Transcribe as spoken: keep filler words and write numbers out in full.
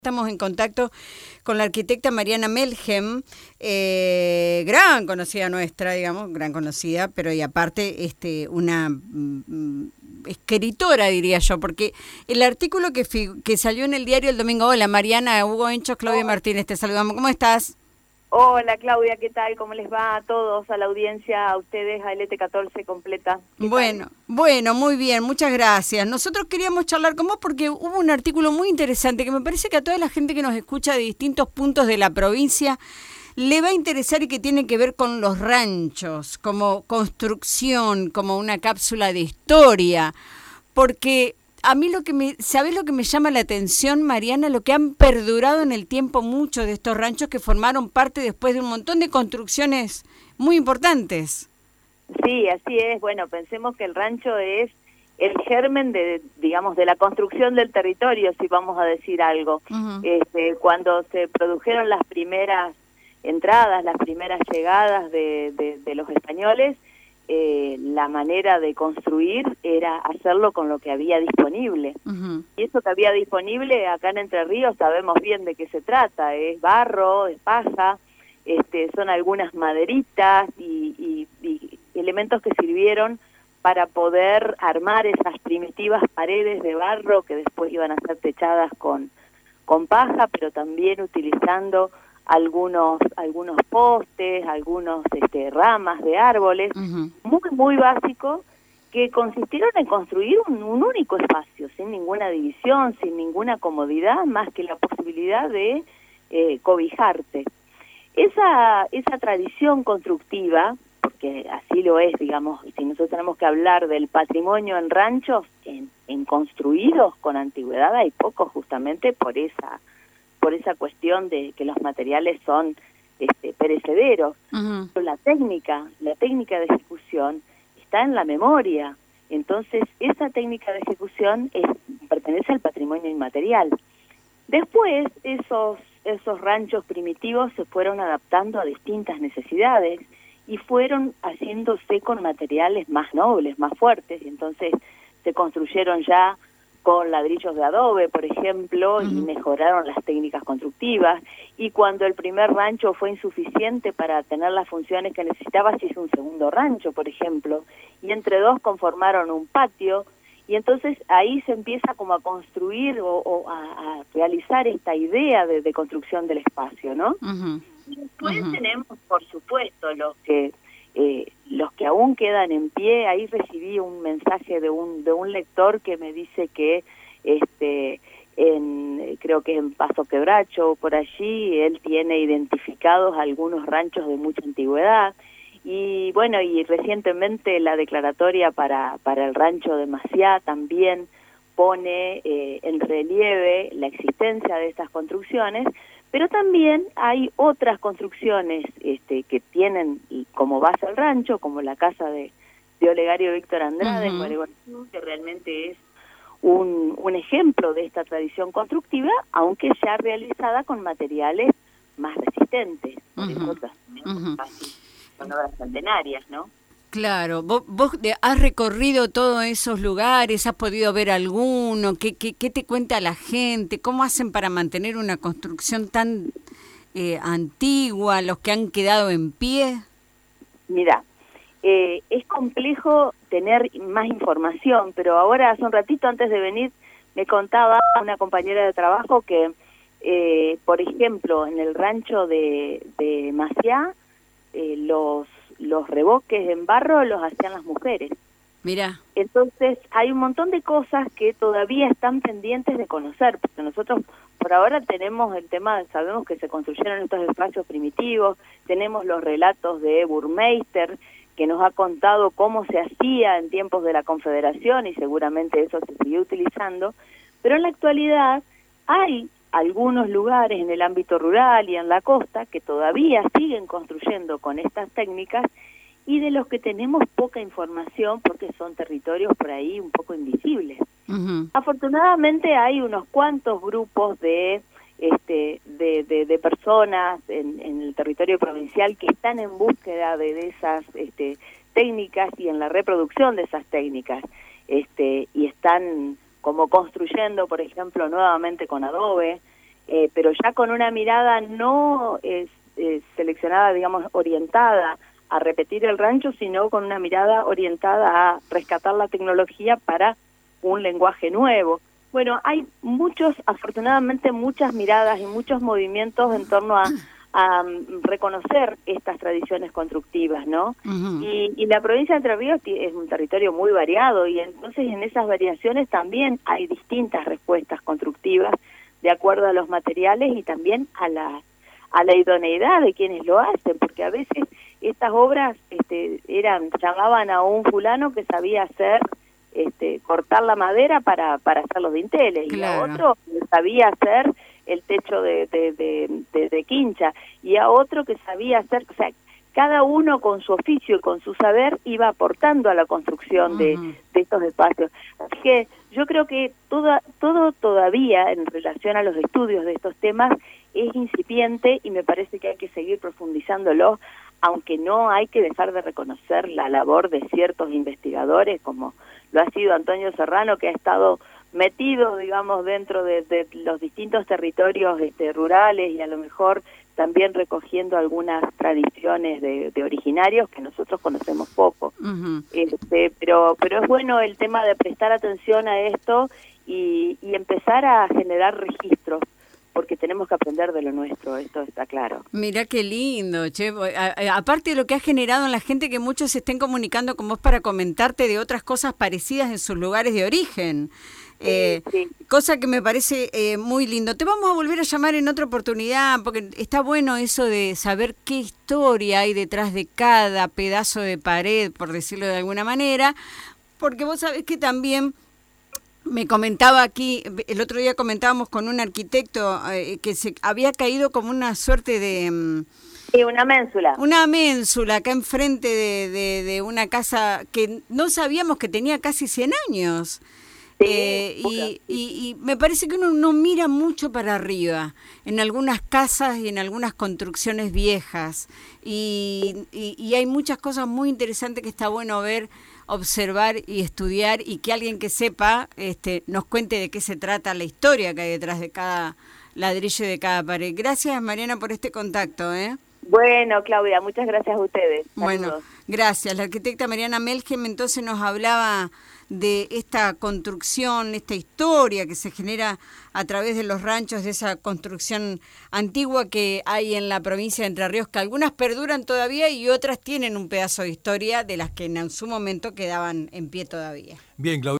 Estamos en contacto con la arquitecta Mariana Melhem, eh, gran conocida nuestra, digamos, gran conocida, pero y aparte este, una mm, escritora, diría yo, porque el artículo que, que salió en el diario el domingo, hola Mariana, Hugo Enchos, Claudia Hola. Martínez, te saludamos, ¿cómo estás? Hola Claudia, ¿qué tal? ¿Cómo les va a todos, a la audiencia, a ustedes, a L T catorce completa? Bueno, tal? bueno, muy bien, muchas gracias. Nosotros queríamos charlar con vos porque hubo un artículo muy interesante que me parece que a toda la gente que nos escucha de distintos puntos de la provincia le va a interesar y que tiene que ver con los ranchos, como construcción, como una cápsula de historia, porque a mí lo que me, ¿sabés lo que me llama la atención, Mariana? Lo que han perdurado en el tiempo muchos de estos ranchos que formaron parte después de un montón de construcciones muy importantes. Sí, así es. Bueno, pensemos que el rancho es el germen de, digamos, de la construcción del territorio, si vamos a decir algo. Uh-huh. Este, cuando se produjeron las primeras entradas, las primeras llegadas de, de, de los españoles, Eh, la manera de construir era hacerlo con lo que había disponible. Uh-huh. Y eso que había disponible acá en Entre Ríos sabemos bien de qué se trata, es barro, es paja, este, son algunas maderitas y, y, y elementos que sirvieron para poder armar esas primitivas paredes de barro que después iban a ser techadas con, con paja, pero también utilizando algunos algunos postes, algunos este, ramas de árboles, uh-huh. muy muy básicos, que consistieron en construir un, un único espacio, sin ninguna división, sin ninguna comodidad, más que la posibilidad de eh, cobijarte. Esa, esa tradición constructiva, porque así lo es, digamos, si nosotros tenemos que hablar del patrimonio en ranchos, en, en construidos con antigüedad hay poco, justamente por esa por esa cuestión de que los materiales son este, perecederos. Uh-huh. Pero la técnica, la técnica de ejecución está en la memoria. Entonces, esa técnica de ejecución es, pertenece al patrimonio inmaterial. Después, esos, esos ranchos primitivos se fueron adaptando a distintas necesidades y fueron haciéndose con materiales más nobles, más fuertes. Y entonces, se construyeron ya con ladrillos de adobe, por ejemplo, uh-huh. y mejoraron las técnicas constructivas, y cuando el primer rancho fue insuficiente para tener las funciones que necesitaba, se hizo un segundo rancho, por ejemplo, y entre dos conformaron un patio, y entonces ahí se empieza como a construir o, o a, a realizar esta idea de, de construcción del espacio, ¿no? Uh-huh. Y después uh-huh. tenemos, por supuesto, los que Eh, los que aún quedan en pie. Ahí recibí un mensaje de un de un lector que me dice que este en creo que en Paso Quebracho, por allí, él tiene identificados algunos ranchos de mucha antigüedad, y bueno, y recientemente la declaratoria para para el rancho de Maciá también pone eh, en relieve la existencia de estas construcciones. Pero también hay otras construcciones este, que tienen como base el rancho, como la casa de, de Olegario Víctor Andrade, uh-huh. en Gualeguaychú, que realmente es un, un ejemplo de esta tradición constructiva, aunque ya realizada con materiales más resistentes. Por uh-huh. eso uh-huh. casi son obras centenarias, ¿no? Claro, vos, vos has recorrido todos esos lugares, has podido ver alguno, ¿qué, qué, qué te cuenta la gente? ¿Cómo hacen para mantener una construcción tan eh, antigua, los que han quedado en pie? Mira, eh, es complejo tener más información, pero ahora hace un ratito antes de venir me contaba una compañera de trabajo que, eh, por ejemplo, en el rancho de, de Maciá, eh, los los reboques en barro los hacían las mujeres. Mira. Entonces hay un montón de cosas que todavía están pendientes de conocer, porque nosotros por ahora tenemos el tema, sabemos que se construyeron estos espacios primitivos, tenemos los relatos de Burmeister, que nos ha contado cómo se hacía en tiempos de la Confederación, y seguramente eso se sigue utilizando, pero en la actualidad hay algunos lugares en el ámbito rural y en la costa que todavía siguen construyendo con estas técnicas, y de los que tenemos poca información porque son territorios por ahí un poco invisibles. Uh-huh. Afortunadamente hay unos cuantos grupos de este de, de, de personas en, en el territorio provincial que están en búsqueda de, de esas este, técnicas y en la reproducción de esas técnicas, este y están como construyendo, por ejemplo, nuevamente con adobe, eh, pero ya con una mirada no eh, eh, seleccionada, digamos, orientada a repetir el rancho, sino con una mirada orientada a rescatar la tecnología para un lenguaje nuevo. Bueno, hay muchos, afortunadamente, muchas miradas y muchos movimientos en torno a, a reconocer estas tradiciones constructivas, ¿no? Uh-huh. Y, y la provincia de Entre Ríos es un territorio muy variado y entonces en esas variaciones también hay distintas respuestas constructivas de acuerdo a los materiales y también a la a la idoneidad de quienes lo hacen, porque a veces estas obras este, eran llamaban a un fulano que sabía hacer este, cortar la madera para para hacer los dinteles, claro. Y a otro que sabía hacer el techo de de, de, de de quincha, y a otro que sabía hacer, o sea, cada uno con su oficio y con su saber iba aportando a la construcción de, uh-huh. de estos espacios. Así que yo creo que toda, todo todavía en relación a los estudios de estos temas es incipiente y me parece que hay que seguir profundizándolo, aunque no hay que dejar de reconocer la labor de ciertos investigadores, como lo ha sido Antonio Serrano, que ha estado metido, digamos, dentro de, de los distintos territorios este, rurales y a lo mejor también recogiendo algunas tradiciones de, de originarios que nosotros conocemos poco. Uh-huh. Este, pero, pero es bueno el tema de prestar atención a esto y, y empezar a generar registros, porque tenemos que aprender de lo nuestro, esto está claro. Mirá qué lindo, che. A, a, aparte de lo que ha generado en la gente, que muchos se estén comunicando con vos para comentarte de otras cosas parecidas en sus lugares de origen. Eh, sí, sí. Cosa que me parece eh, muy lindo. Te vamos a volver a llamar en otra oportunidad, porque está bueno eso de saber qué historia hay detrás de cada pedazo de pared, por decirlo de alguna manera, porque vos sabés que también me comentaba aquí, el otro día comentábamos con un arquitecto eh, que se había caído como una suerte de... Sí, una ménsula. Una ménsula acá enfrente de, de, de una casa que no sabíamos que tenía casi cien años. Sí, eh, y, y, y me parece que uno no mira mucho para arriba en algunas casas y en algunas construcciones viejas y, y, y hay muchas cosas muy interesantes que está bueno ver, observar y estudiar, y que alguien que sepa este, nos cuente de qué se trata, la historia que hay detrás de cada ladrillo y de cada pared. Gracias, Mariana, por este contacto, ¿eh? Bueno, Claudia, muchas gracias a ustedes. Saludos. Bueno, gracias. La arquitecta Mariana Melgem entonces nos hablaba de esta construcción, esta historia que se genera a través de los ranchos, de esa construcción antigua que hay en la provincia de Entre Ríos, que algunas perduran todavía y otras tienen un pedazo de historia de las que en su momento quedaban en pie todavía. Bien, Claudia.